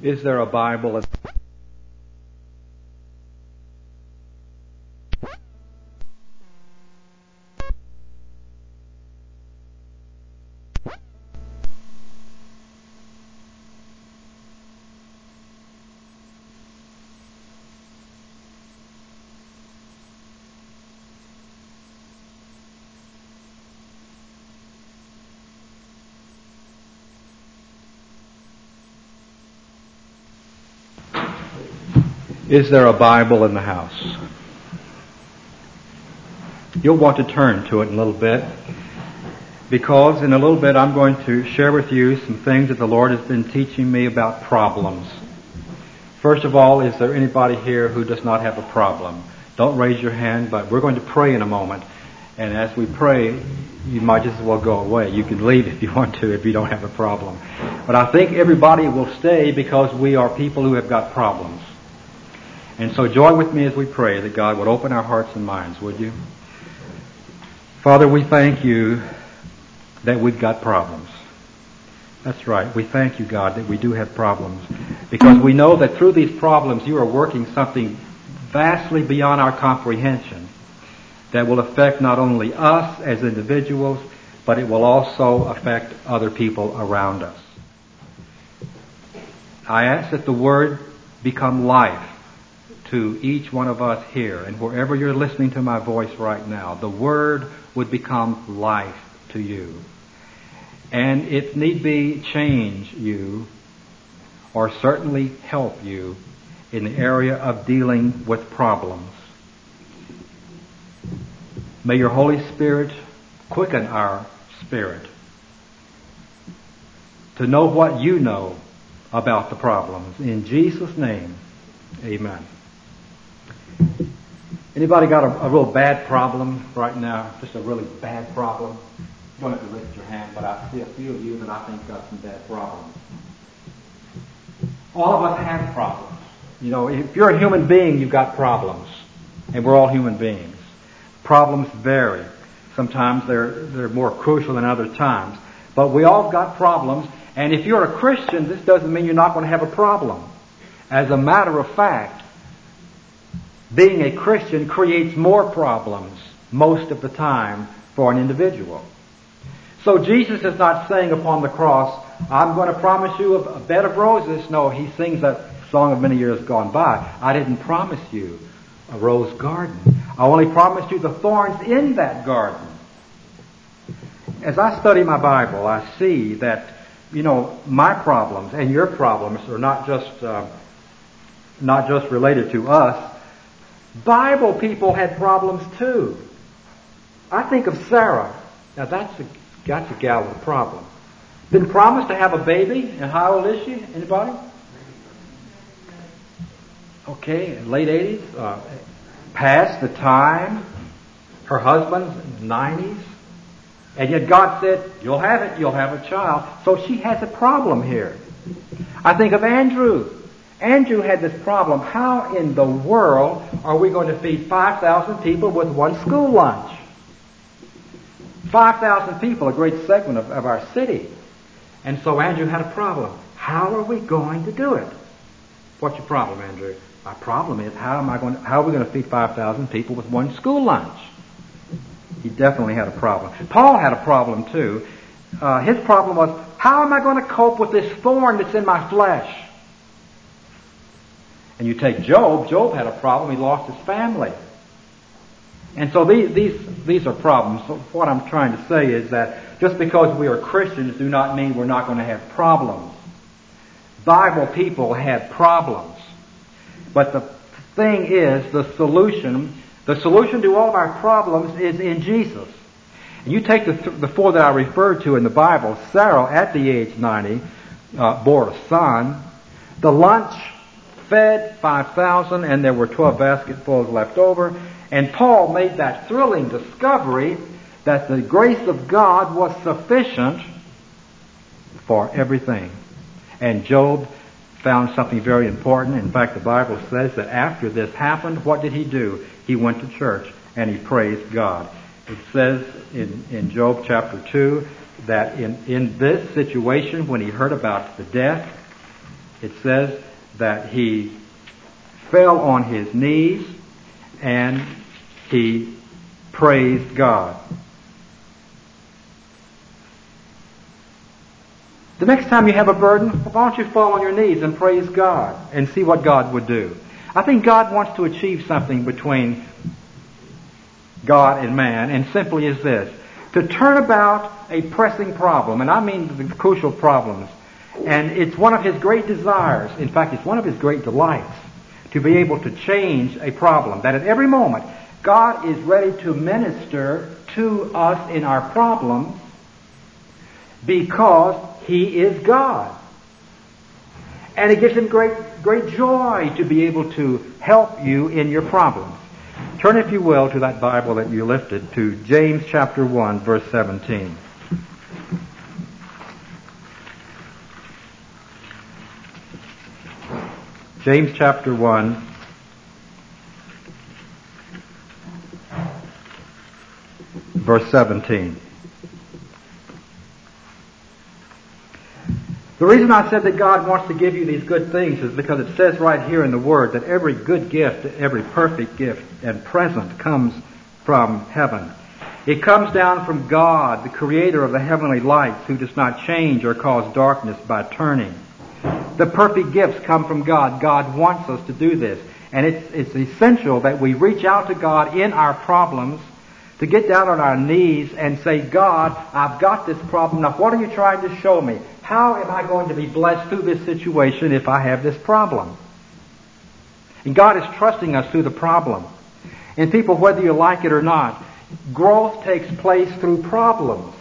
Is there a Bible? Is there a Bible in the house? You'll want to turn to it in a little bit, because in a little bit I'm going to share with you some things that the Lord has been teaching me about problems. First of all, is there anybody here who does not have a problem? Don't raise your hand, but we're going to pray in a moment. And as we pray, you might just as well go away. You can leave if you want to, if you don't have a problem. But I think everybody will stay because we are people who have got problems. And so join with me as we pray that God would open our hearts and minds, would you? Father, we thank you that we've got problems. That's right. We thank you, God, that we do have problems, because we know that through these problems you are working something vastly beyond our comprehension that will affect not only us as individuals, but it will also affect other people around us. I ask that the Word become life to each one of us here, and wherever you're listening to my voice right now, the Word would become life to you. And if need be, change you, or certainly help you in the area of dealing with problems. May your Holy Spirit quicken our spirit to know what you know about the problems. In Jesus' name, amen. Anybody got a real bad problem right now? Just a really bad problem? You don't have to lift your hand, but I see a few of you that I think got some bad problems. All of us have problems. You know, if you're a human being, you've got problems. And we're all human beings. Problems vary. Sometimes they're more crucial than other times. But we all got problems. And if you're a Christian, this doesn't mean you're not going to have a problem. As a matter of fact, being a Christian creates more problems most of the time for an individual. So Jesus is not saying upon the cross, I'm going to promise you a bed of roses. No, he sings that song of many years gone by. I didn't promise you a rose garden. I only promised you the thorns in that garden. As I study my Bible, I see that, you know, my problems and your problems are not just related to us. Bible people had problems too. I think of Sarah. Now that's a gal with a problem. Been promised to have a baby, and how old is she? Anybody? Okay, late 80s. Past the time. Her husband's 90s. And yet God said, you'll have it, you'll have a child. So she has a problem here. I think of Andrew. Andrew had this problem. How in the world are we going to feed 5,000 people with one school lunch? 5,000 people, a great segment of our city. And so Andrew had a problem. How are we going to do it? What's your problem, Andrew? My problem is, how are we going to feed 5,000 people with one school lunch? He definitely had a problem. Paul had a problem too. His problem was, how am I going to cope with this thorn that's in my flesh? And you take Job. Job had a problem. He lost his family. And so these are problems. So what I'm trying to say is that just because we are Christians do not mean we're not going to have problems. Bible people had problems. But the thing is, the solution to all of our problems is in Jesus. And you take the four that I referred to in the Bible. Sarah, at the age 90, bore a son. The lunch fed 5,000, and there were 12 basketfuls left over. And Paul made that thrilling discovery that the grace of God was sufficient for everything. And Job found something very important. In fact, the Bible says that after this happened, what did he do? He went to church and he praised God. It says in Job chapter 2 that in this situation, when he heard about the death It says that he fell on his knees and he praised God. The next time you have a burden, why don't you fall on your knees and praise God and see what God would do? I think God wants to achieve something between God and man, and simply is this: to turn about a pressing problem, and I mean the crucial problems. And it's one of his great desires, in fact, it's one of his great delights, to be able to change a problem. That at every moment, God is ready to minister to us in our problems because He is God. And it gives Him great joy to be able to help you in your problems. Turn, if you will, to that Bible that you lifted, to James chapter 1, verse 17. James chapter 1, verse 17. The reason I said that God wants to give you these good things is because it says right here in the Word that every good gift, every perfect gift and present comes from heaven. It comes down from God, the Creator of the heavenly lights, who does not change or cause darkness by turning. The perfect gifts come from God. God wants us to do this. And it's essential that we reach out to God in our problems, to get down on our knees and say, God, I've got this problem. Now, what are you trying to show me? How am I going to be blessed through this situation if I have this problem? And God is trusting us through the problem. And people, whether you like it or not, growth takes place through problems.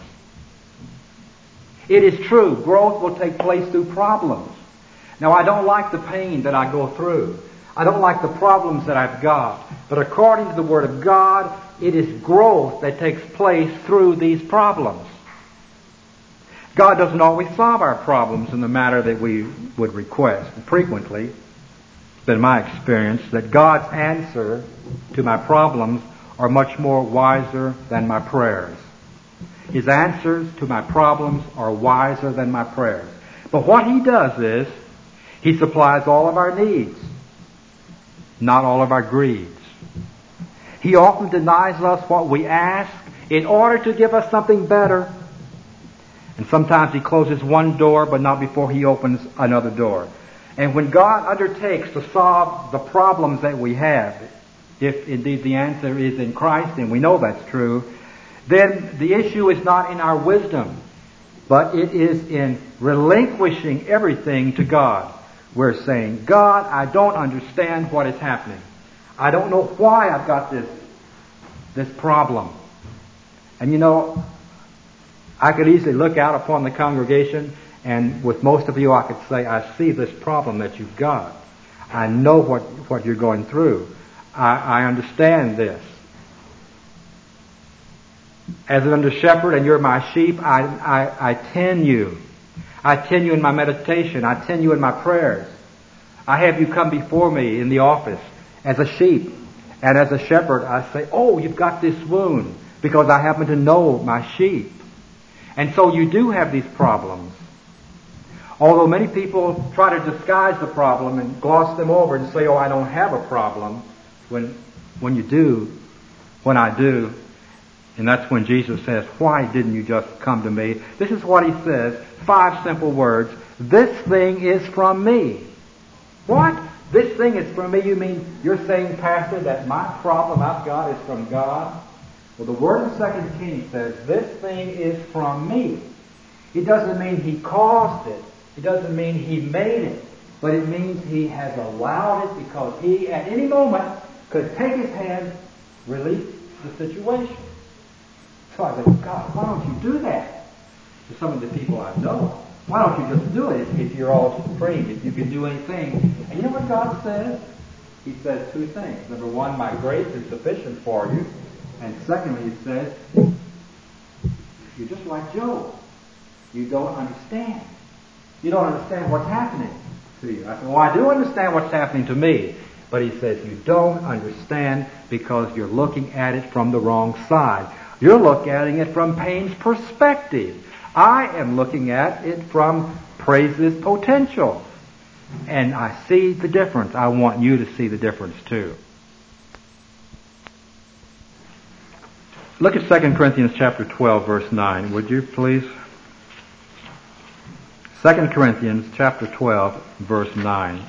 It is true, growth will take place through problems. Now, I don't like the pain that I go through. I don't like the problems that I've got. But according to the Word of God, it is growth that takes place through these problems. God doesn't always solve our problems in the manner that we would request. Frequently, it's been my experience that God's answer to my problems are much more wiser than my prayers. His answers to my problems are wiser than my prayers. But what He does is, He supplies all of our needs, not all of our greeds. He often denies us what we ask in order to give us something better. And sometimes He closes one door, but not before He opens another door. And when God undertakes to solve the problems that we have, if indeed the answer is in Christ, and we know that's true, then the issue is not in our wisdom, but it is in relinquishing everything to God. We're saying, God, I don't understand what is happening. I don't know why I've got this problem. And you know, I could easily look out upon the congregation, and with most of you I could say, I see this problem that you've got. I know what you're going through. I understand this. As an under shepherd, and you're my sheep, I tend you. I tend you in my meditation. I tend you in my prayers. I have you come before me in the office as a sheep. And as a shepherd, I say, oh, you've got this wound, because I happen to know my sheep. And so you do have these problems. Although many people try to disguise the problem and gloss them over and say, oh, I don't have a problem, when you do, when I do. And that's when Jesus says, why didn't you just come to me? This is what He says, 5 simple words. This thing is from me. What? This thing is from me? You mean you're saying, Pastor, that my problem I've got is from God? Well, the word in 2 Kings says, this thing is from me. It doesn't mean He caused it. It doesn't mean He made it. But it means He has allowed it because He, at any moment, could take His hand, release the situation. So I said, God, why don't you do that? To some of the people I know. Why don't you just do it if you're all supreme, if you can do anything? And you know what God says? He says 2 things. Number 1, my grace is sufficient for you. And secondly, He says, you're just like Job. You don't understand. You don't understand what's happening to you. I said, well, I do understand what's happening to me. But He says, you don't understand because you're looking at it from the wrong side. You're looking at it from pain's perspective. I am looking at it from praise's potential. and I see the difference. I want you to see the difference too. Look at 2 Corinthians chapter 12, verse 9, would you please? 2 Corinthians chapter 12, verse 9.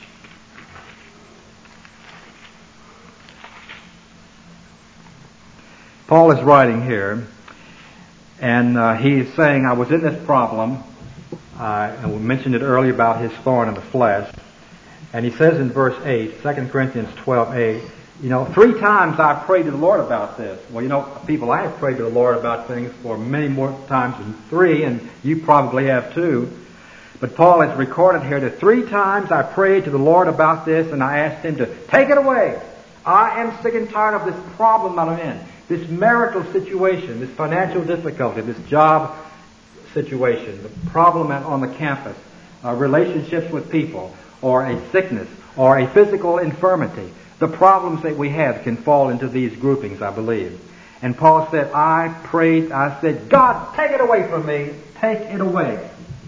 Paul is writing here, and he's saying, I was in this problem, and we mentioned it earlier about his thorn in the flesh. And he says in verse 8, 2 Corinthians 12:8, 3 times I prayed to the Lord about this. Well, people, I have prayed to the Lord about things for many more times than 3, and you probably have too. But Paul has recorded here that 3 times I prayed to the Lord about this, and I asked Him to take it away. I am sick and tired of this problem that I'm in. This marital situation, this financial difficulty, this job situation, the problem on the campus, relationships with people, or a sickness, or a physical infirmity. The problems that we have can fall into these groupings, I believe. And Paul said, I prayed, I said, God, take it away from me. Take it away.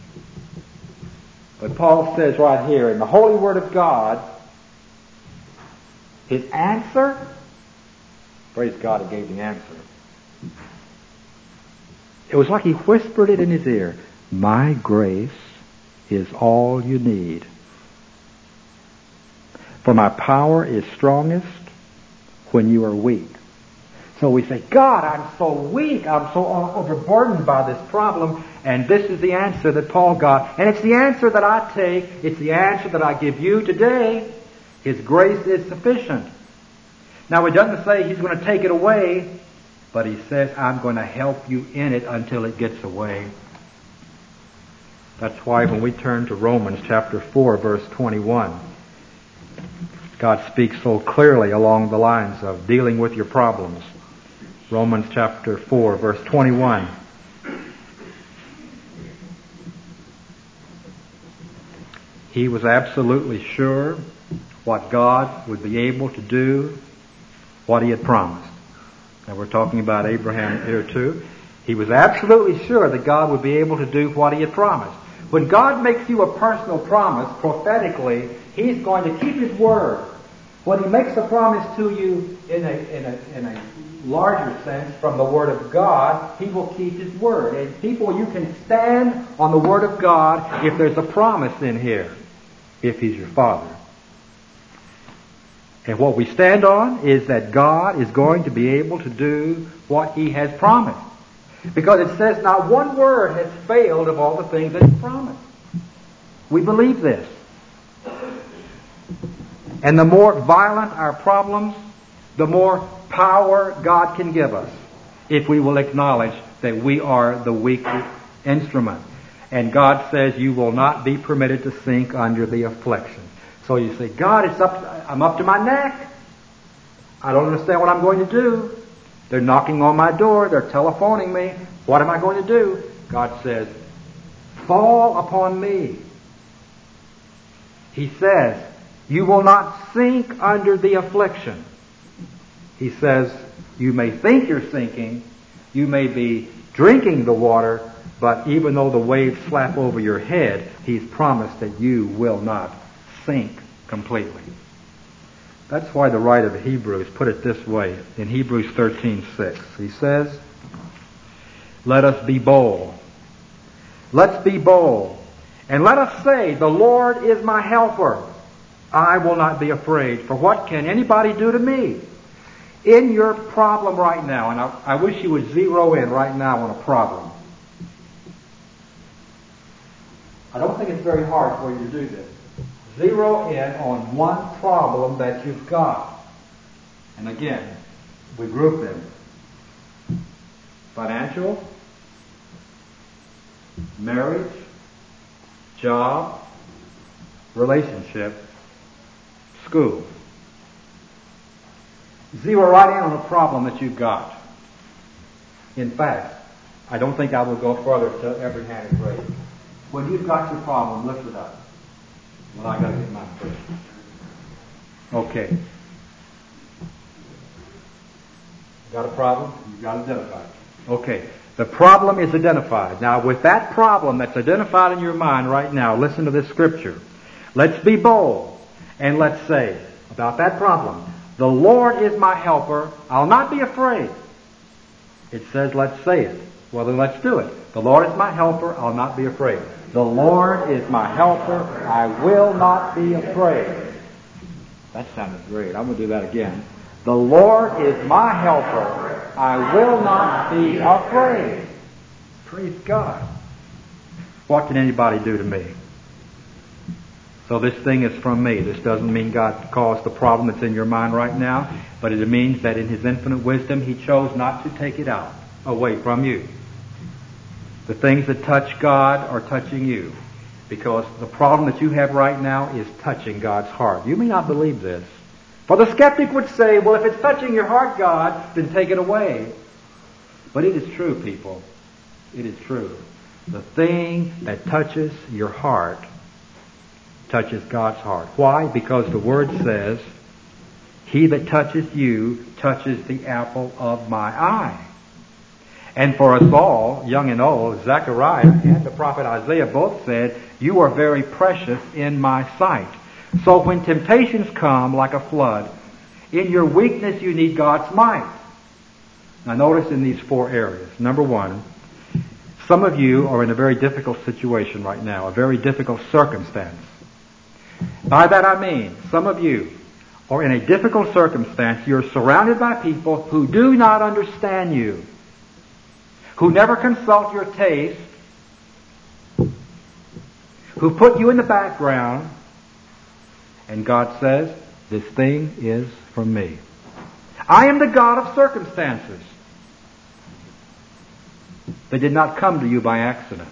But Paul says right here, in the Holy Word of God, his answer, praise God, he gave the answer. It was like he whispered it in his ear. My grace is all you need. For my power is strongest when you are weak. So we say, God, I'm so weak. I'm so overburdened by this problem. And this is the answer that Paul got. And it's the answer that I take. It's the answer that I give you today. His grace is sufficient. Now, it doesn't say He's going to take it away, but He says, I'm going to help you in it until it gets away. That's why when we turn to Romans chapter 4, verse 21, God speaks so clearly along the lines of dealing with your problems. Romans chapter 4, verse 21. He was absolutely sure what God would be able to do, what He had promised. Now we're talking about Abraham here too. He was absolutely sure that God would be able to do what He had promised. When God makes you a personal promise prophetically, He's going to keep His word. When He makes a promise to you in a larger sense from the Word of God, He will keep His word. And people, you can stand on the Word of God if there's a promise in here, if He's your Father. And what we stand on is that God is going to be able to do what He has promised. Because it says not one word has failed of all the things that He promised. We believe this. And the more violent our problems, the more power God can give us if we will acknowledge that we are the weak instrument. And God says you will not be permitted to sink under the affliction. So you say, God, I'm up to my neck. I don't understand what I'm going to do. They're knocking on my door. They're telephoning me. What am I going to do? God says, fall upon me. He says, you will not sink under the affliction. He says, you may think you're sinking. You may be drinking the water. But even though the waves slap over your head, He's promised that you will not sink completely. That's why the writer of Hebrews put it this way in Hebrews 13:6. He says, let us be bold. Let's be bold. And let us say, the Lord is my helper. I will not be afraid. For what can anybody do to me? In your problem right now, and I wish you would zero in right now on a problem. I don't think it's very hard for you to do this. Zero in on one problem that you've got. And again, we group them. Financial, marriage, job, relationship, school. Zero right in on a problem that you've got. In fact, I don't think I will go further till every hand is raised. When you've got your problem, lift it up. Well, I got to get mine first. Okay. Got a problem? You've got to identify it. Okay. The problem is identified. Now, with that problem that's identified in your mind right now, listen to this scripture. Let's be bold and let's say about that problem, the Lord is my helper. I'll not be afraid. It says let's say it. Well, then let's do it. The Lord is my helper. I'll not be afraid. The Lord is my helper. I will not be afraid. That sounded great. I'm going to do that again. The Lord is my helper. I will not be afraid. Praise God. What can anybody do to me? So this thing is from me. This doesn't mean God caused the problem that's in your mind right now, but it means that in His infinite wisdom, He chose not to take it out away from you. The things that touch God are touching you, because the problem that you have right now is touching God's heart. You may not believe this. For the skeptic would say, well, if it's touching your heart, God, then take it away. But it is true, people. It is true. The thing that touches your heart touches God's heart. Why? Because the Word says, he that touches you touches the apple of my eye. And for us all, young and old, Zechariah and the prophet Isaiah both said, you are very precious in my sight. So when temptations come like a flood, in your weakness you need God's might. Now notice in these 4 areas. Number 1, some of you are in a very difficult situation right now, a very difficult circumstance. By that I mean, some of you are in a difficult circumstance. You're surrounded by people who do not understand you, who never consult your taste, who put you in the background, and God says, this thing is from me. I am the God of circumstances. They did not come to you by accident.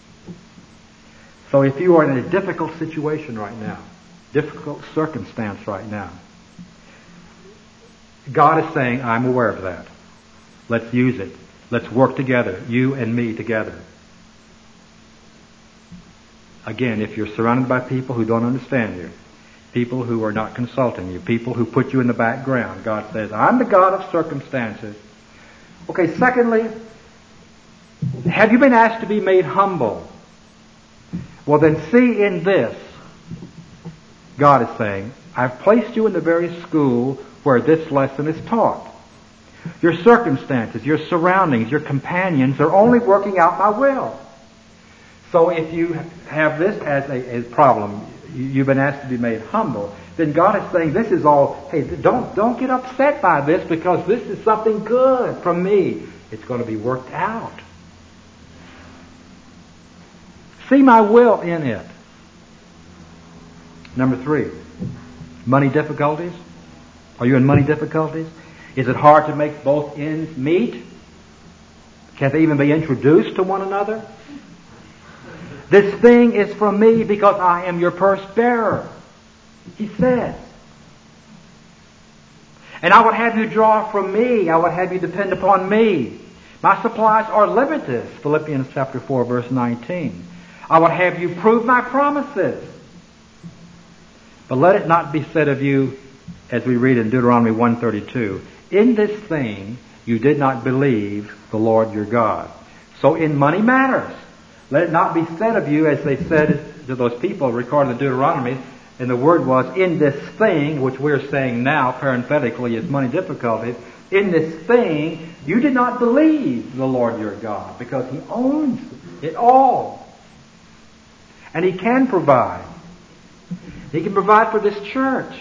So if you are in a difficult situation right now, difficult circumstance right now, God is saying, I'm aware of that. Let's use it. Let's work together, you and me together. Again, if you're surrounded by people who don't understand you, people who are not consulting you, people who put you in the background, God says, I'm the God of circumstances. Okay, secondly, have you been asked to be made humble? Well, then see in this, God is saying, I've placed you in the very school where this lesson is taught. Your circumstances, your surroundings, your companions are only working out my will. So if you have this as a problem, you've been asked to be made humble, then God is saying this is all, hey, don't get upset by this, because this is something good from me. It's going to be worked out. See my will in it. Number 3, money difficulties. Are you in money difficulties? Is it hard to make both ends meet? Can't they even be introduced to one another? This thing is from me because I am your purse bearer, He says. And I would have you draw from me. I would have you depend upon me. My supplies are limitless, Philippians chapter 4, verse 19. I would have you prove my promises. But let it not be said of you, as we read in Deuteronomy 1:32, in this thing you did not believe the Lord your God. So in money matters, let it not be said of you, as they said to those people recorded in Deuteronomy, and the word was, in this thing, which we're saying now parenthetically is money difficulties, in this thing you did not believe the Lord your God, because He owns it all. And He can provide. He can provide for this church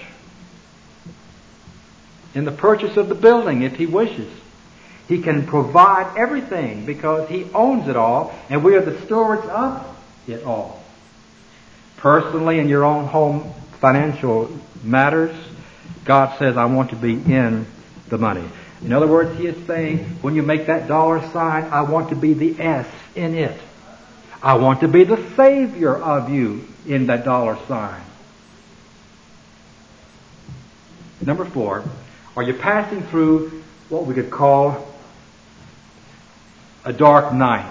in the purchase of the building if He wishes. He can provide everything because He owns it all, and we are the stewards of it all. Personally, in your own home financial matters, God says, I want to be in the money. In other words, He is saying, when you make that dollar sign, I want to be the S in it. I want to be the Savior of you in that dollar sign. Number 4, are you passing through what we could call a dark night?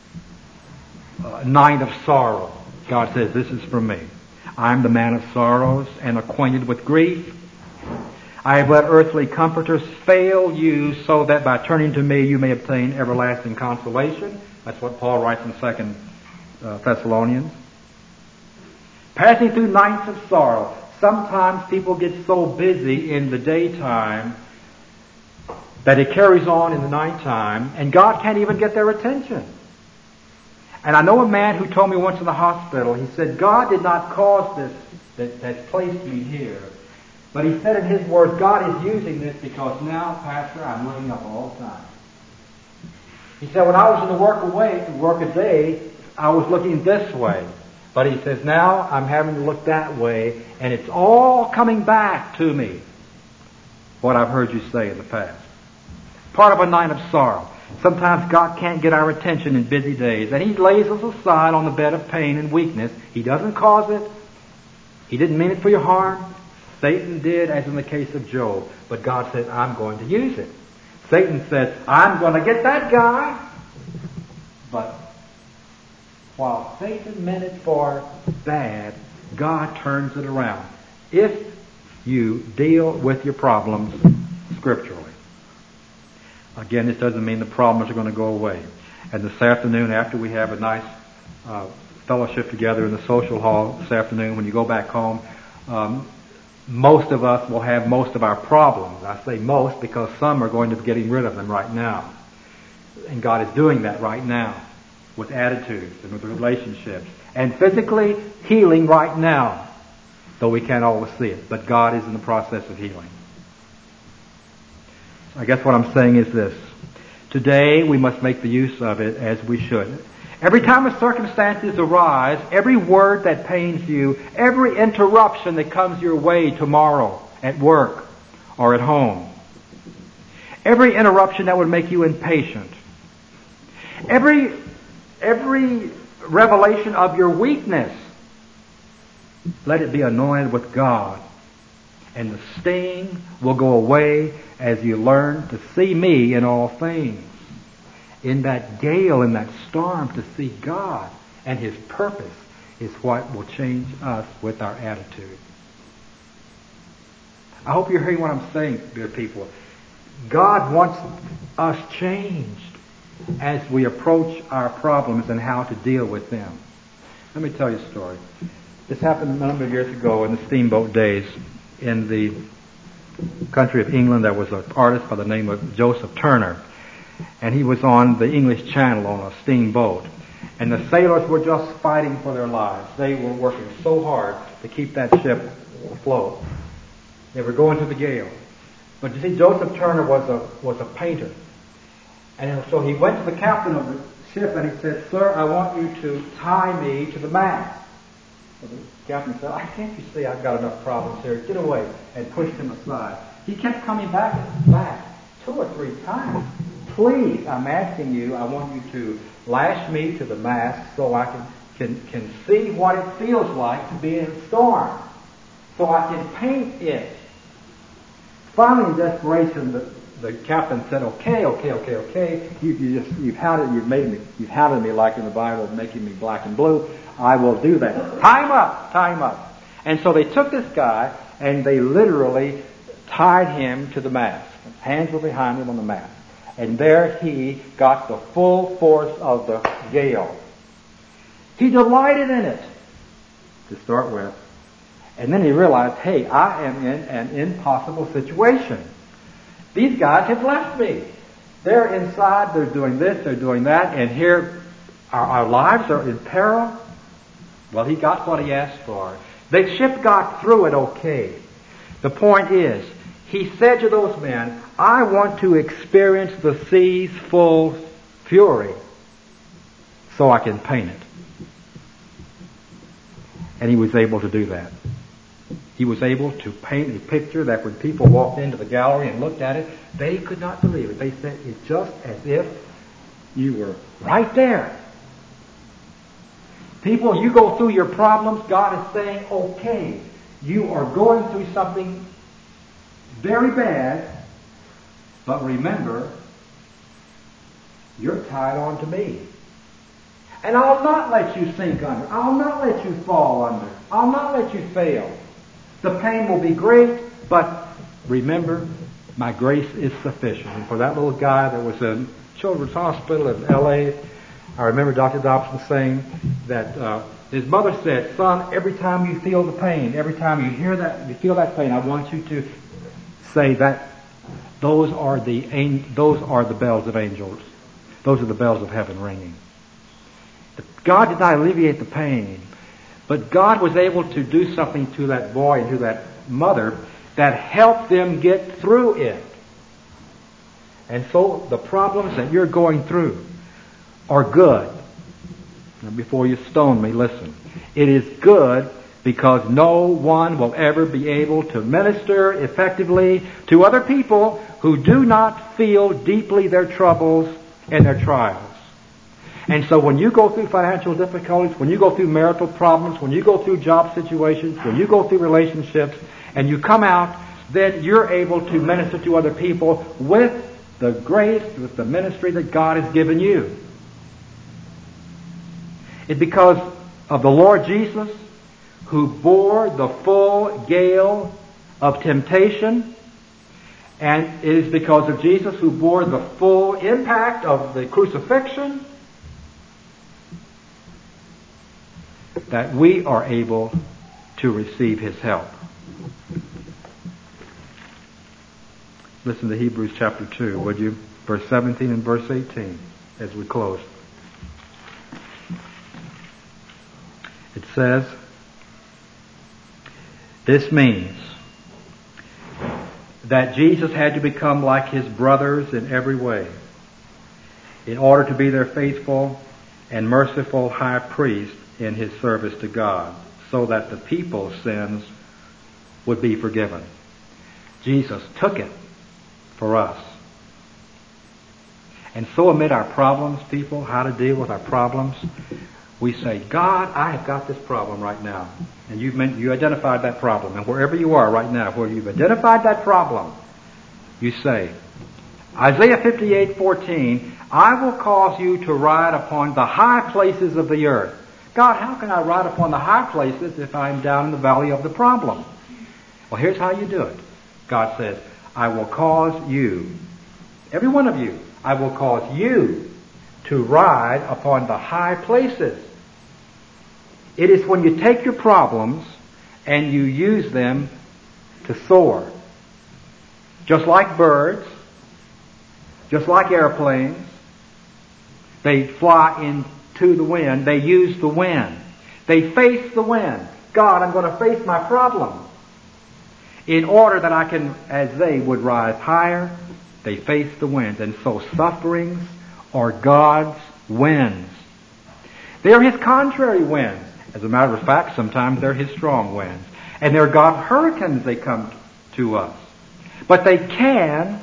A night of sorrow. God says, this is from me. I'm the man of sorrows and acquainted with grief. I have let earthly comforters fail you, so that by turning to me you may obtain everlasting consolation. That's what Paul writes in 2 Thessalonians. Passing through nights of sorrow. Sometimes people get so busy in the daytime that it carries on in the nighttime, and God can't even get their attention. And I know a man who told me once in the hospital, he said, God did not cause this that placed me here. But he said in his words, God is using this because now, Pastor, I'm looking up all the time. He said, when I was in the work a day, I was looking this way. But he says, now I'm having to look that way, and it's all coming back to me, what I've heard you say in the past. Part of a night of sorrow. Sometimes God can't get our attention in busy days, and He lays us aside on the bed of pain and weakness. He doesn't cause it. He didn't mean it for your harm. Satan did, as in the case of Job. But God said, I'm going to use it. Satan said, I'm going to get that guy. But while Satan meant it for bad, God turns it around. If you deal with your problems scripturally. Again, this doesn't mean the problems are going to go away. And this afternoon, after we have a nice fellowship together in the social hall this afternoon, when you go back home, most of us will have most of our problems. I say most because some are going to be getting rid of them right now. And God is doing that right now with attitudes and with relationships. And physically healing right now, though we can't always see it. But God is in the process of healing. I guess what I'm saying is this. Today we must make the use of it as we should. Every time the circumstances arise, every word that pains you, every interruption that comes your way tomorrow at work or at home, every interruption that would make you impatient, every revelation of your weakness, let it be anointed with God, and the sting will go away as you learn to see me in all things. In that gale, in that storm, to see God and His purpose is what will change us with our attitude. I hope you're hearing what I'm saying, dear people. God wants us changed as we approach our problems and how to deal with them. Let me tell you a story. This happened a number of years ago in the steamboat days. In the country of England, there was an artist by the name of Joseph Turner. And he was on the English Channel on a steamboat. And the sailors were just fighting for their lives. They were working so hard to keep that ship afloat. They were going to the gale. But you see, Joseph Turner was a painter. And so he went to the captain of the ship and he said, Sir, I want you to tie me to the mast. So the captain said, can't you see I've got enough problems here? Get away. And pushed him aside. He kept coming back 2 or 3 times. Please, I'm asking you, I want you to lash me to the mast so I can see what it feels like to be in a storm. So I can paint it. Finally, in desperation, the captain said, okay. You've hounded me like in the Bible, making me black and blue. I will do that. Tie him up. And so they took this guy and they literally tied him to the mast. Hands were behind him on the mast. And there he got the full force of the gale. He delighted in it, to start with. And then he realized, hey, I am in an impossible situation. These guys have left me. They're inside, they're doing this, they're doing that, and here our lives are in peril. Well, he got what he asked for. The ship got through it okay. The point is, he said to those men, I want to experience the sea's full fury so I can paint it. And he was able to do that. He was able to paint a picture that when people walked into the gallery and looked at it, they could not believe it. They said, it's just as if you were right there. People, you go through your problems, God is saying, okay, you are going through something very bad, but remember, you're tied on to me. And I'll not let you sink under. I'll not let you fall under. I'll not let you fail. The pain will be great, but remember, my grace is sufficient. And for that little guy that was in Children's Hospital in L.A., I remember Dr. Dobson saying that His mother said, son, every time you feel the pain, every time you hear that, you feel that pain, I want you to say that those are the bells of angels. Those are the bells of heaven ringing. God did not alleviate the pain, but God was able to do something to that boy and to that mother that helped them get through it. And so the problems that you're going through are good. Now, before you stone me, listen. It is good because no one will ever be able to minister effectively to other people who do not feel deeply their troubles and their trials. And so when you go through financial difficulties, when you go through marital problems, when you go through job situations, when you go through relationships, and you come out, then you're able to minister to other people with the grace, with the ministry that God has given you. It's because of the Lord Jesus, who bore the full gale of temptation, and it is because of Jesus who bore the full impact of the crucifixion that we are able to receive His help. Listen to Hebrews chapter 2, would you? Verse 17 and verse 18 as we close. It says, this means that Jesus had to become like His brothers in every way in order to be their faithful and merciful high priest in His service to God, so that the people's sins would be forgiven. Jesus took it for us. And so amid our problems, people, how to deal with our problems, we say, God, I have got this problem right now. And you identified that problem. And wherever you are right now, where you've identified that problem, you say, Isaiah 58:14, I will cause you to ride upon the high places of the earth. God, how can I ride upon the high places if I'm down in the valley of the problem? Well, here's how you do it. God says, I will cause you, every one of you, I will cause you to ride upon the high places. It is when you take your problems and you use them to soar. Just like birds, just like airplanes, they fly into the wind. They use the wind. They face the wind. God, I'm going to face my problem. In order that I can, as they would rise higher, they face the winds. And so sufferings are God's winds. They're His contrary winds. As a matter of fact, sometimes they're His strong winds. And they're God's hurricanes they come to us. But they can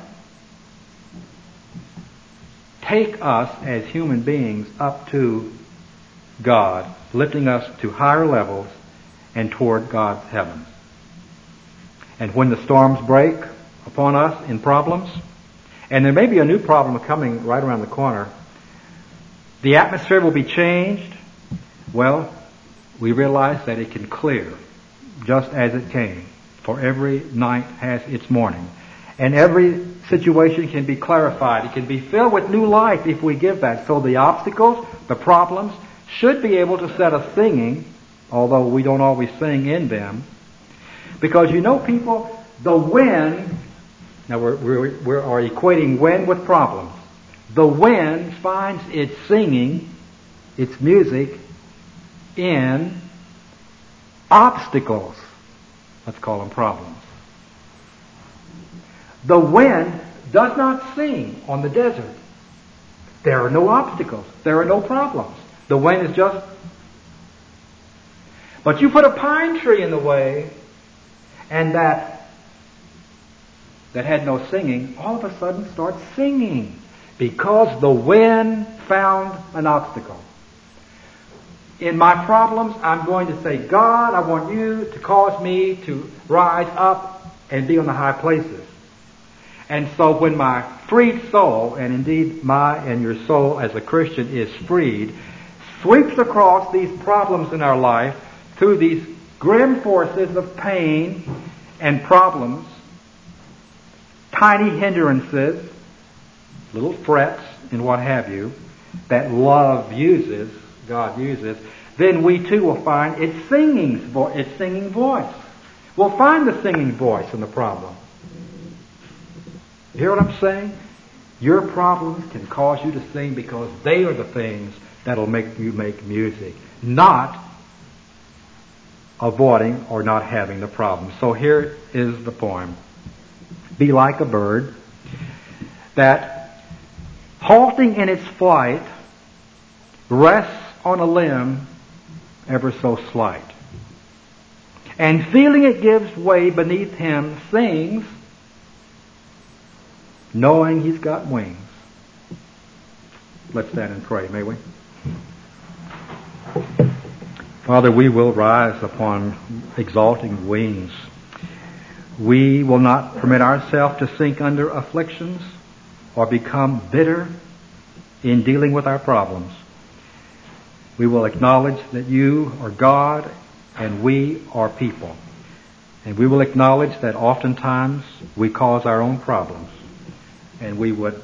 take us as human beings up to God, lifting us to higher levels and toward God's heaven. And when the storms break upon us in problems, and there may be a new problem coming right around the corner, the atmosphere will be changed. Well, we realize that it can clear just as it came. For every night has its morning. And every situation can be clarified. It can be filled with new life if we give that. So the obstacles, the problems, should be able to set us singing, although we don't always sing in them. Because you know, people, the wind, now we are equating wind with problems. The wind finds its singing, its music, in obstacles. Let's call them problems. The wind does not sing on the desert. There are no obstacles. There are no problems. The wind is just... But you put a pine tree in the way, and that had no singing, all of a sudden starts singing because the wind found an obstacle. In my problems, I'm going to say, God, I want you to cause me to rise up and be on the high places. And so when my freed soul, and indeed my and your soul as a Christian is freed, sweeps across these problems in our life through these grim forces of pain and problems, tiny hindrances, little frets and what have you, that love uses, God uses, then we too will find its singing voice. We'll find the singing voice in the problem. You hear what I'm saying? Your problems can cause you to sing because they are the things that'll make you make music, not avoiding or not having the problem. So here is the poem. Be like a bird that, halting in its flight, rests on a limb ever so slight, and feeling it gives way beneath him, sings, knowing he's got wings. Let's stand and pray, may we? Father, we will rise upon exalting wings. We will not permit ourselves to sink under afflictions or become bitter in dealing with our problems. We will acknowledge that you are God and we are people. And we will acknowledge that oftentimes we cause our own problems. And we would,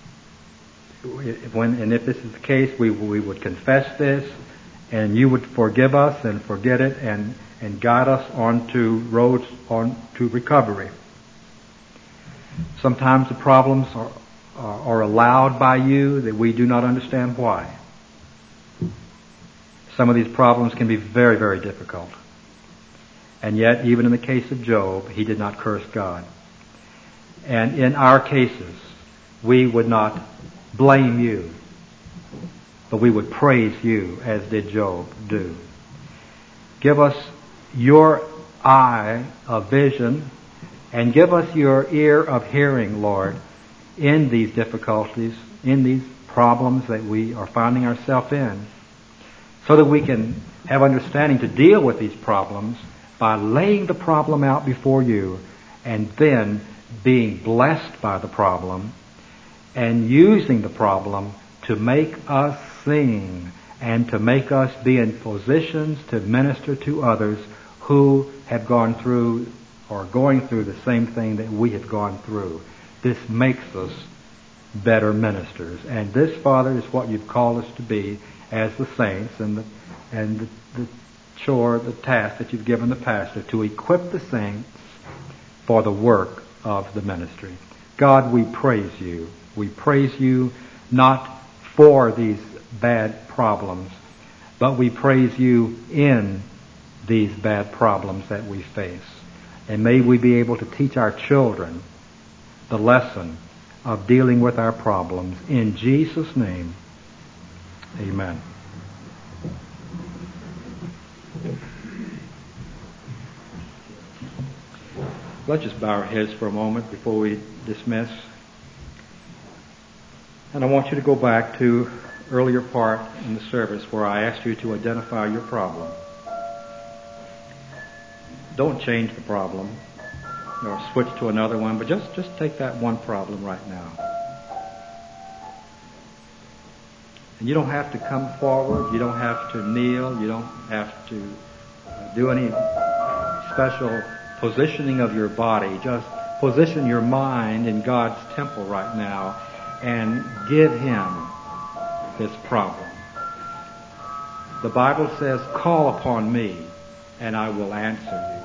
if this is the case, we would confess this, and you would forgive us and forget it and guide us onto roads to recovery. Sometimes the problems are allowed by you that we do not understand why. Some of these problems can be very, very difficult. And yet, even in the case of Job, he did not curse God. And in our cases, we would not blame you, but we would praise you as did Job do. Give us your eye of vision and give us your ear of hearing, Lord, in these difficulties, in these problems that we are finding ourselves in, so that we can have understanding to deal with these problems by laying the problem out before you and then being blessed by the problem and using the problem to make us sing and to make us be in positions to minister to others who have gone through or going through the same thing that we have gone through. This makes us better ministers. And this, Father, is what you've called us to be as the saints, and the chore, the task that you've given the pastor, to equip the saints for the work of the ministry. God, we praise you. We praise you not for these bad problems, but we praise you in these bad problems that we face. And may we be able to teach our children the lesson of dealing with our problems. In Jesus' name, amen. Let's just bow our heads for a moment before we dismiss. And I want you to go back to earlier part in the service where I asked you to identify your problem. Don't change the problem or switch to another one, but just take that one problem right now. And you don't have to come forward. You don't have to kneel. You don't have to do any special positioning of your body. Just position your mind in God's temple right now and give Him this problem. The Bible says, call upon me and I will answer you.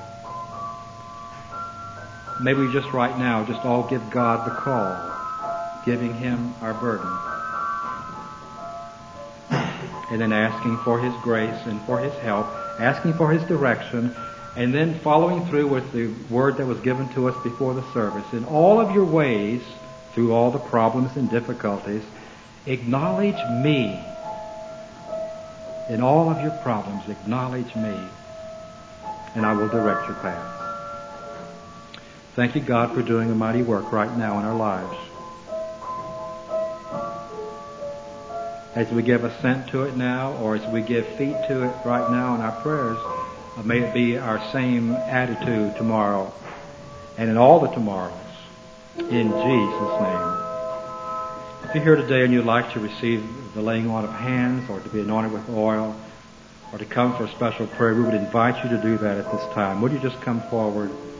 Maybe just right now, just all give God the call, giving Him our burden. And then asking for His grace and for His help, asking for His direction, and then following through with the word that was given to us before the service. In all of your ways, through all the problems and difficulties, acknowledge me. In all of your problems, acknowledge me, and I will direct your path. Thank you, God, for doing a mighty work right now in our lives. As we give assent to it now, or as we give feet to it right now in our prayers, may it be our same attitude tomorrow and in all the tomorrows. In Jesus' name. If you're here today and you'd like to receive the laying on of hands or to be anointed with oil or to come for a special prayer, we would invite you to do that at this time. Would you just come forward?